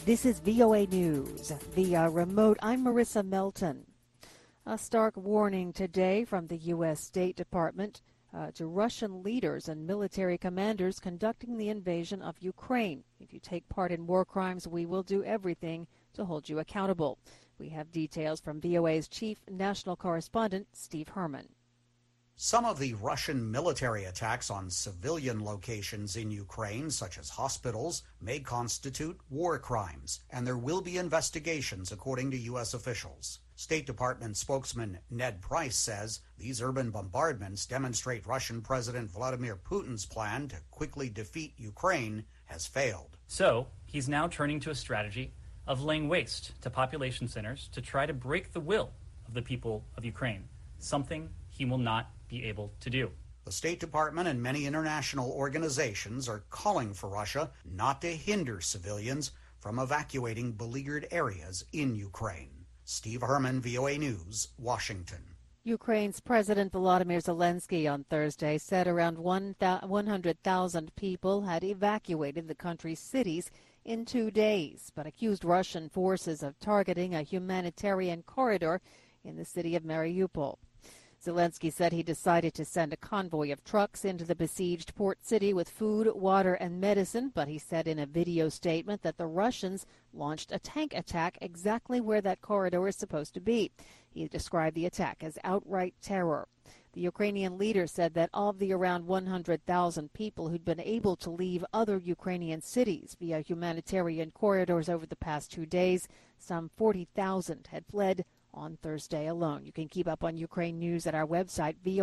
This is VOA News. Via remote, I'm Marissa Melton. A stark warning today from the U.S. State Department to Russian leaders and military commanders conducting the invasion of Ukraine. If you take part in war crimes, we will do everything to hold you accountable. We have details from VOA's chief national correspondent, Steve Herman. Some of the Russian military attacks on civilian locations in Ukraine, such as hospitals, may constitute war crimes, and there will be investigations, according to U.S. officials. State Department spokesman Ned Price says these urban bombardments demonstrate Russian President Vladimir Putin's plan to quickly defeat Ukraine has failed. So he's now turning to a strategy of laying waste to population centers to try to break the will of the people of Ukraine, something he will not be able to do. The State Department and many international organizations are calling for Russia not to hinder civilians from evacuating beleaguered areas in Ukraine. Steve Herman, VOA News, Washington. Ukraine's President Volodymyr Zelensky on Thursday said around 100,000 people had evacuated the country's cities in 2 days, but accused Russian forces of targeting a humanitarian corridor in the city of Mariupol. Zelensky said he decided to send a convoy of trucks into the besieged port city with food, water, and medicine, but he said in a video statement that the Russians launched a tank attack exactly where that corridor is supposed to be. He described the attack as outright terror. The Ukrainian leader said that of the around 100,000 people who'd been able to leave other Ukrainian cities via humanitarian corridors over the past 2 days, some 40,000 had fled on Thursday alone. You can keep up on Ukraine news at our website, VOA.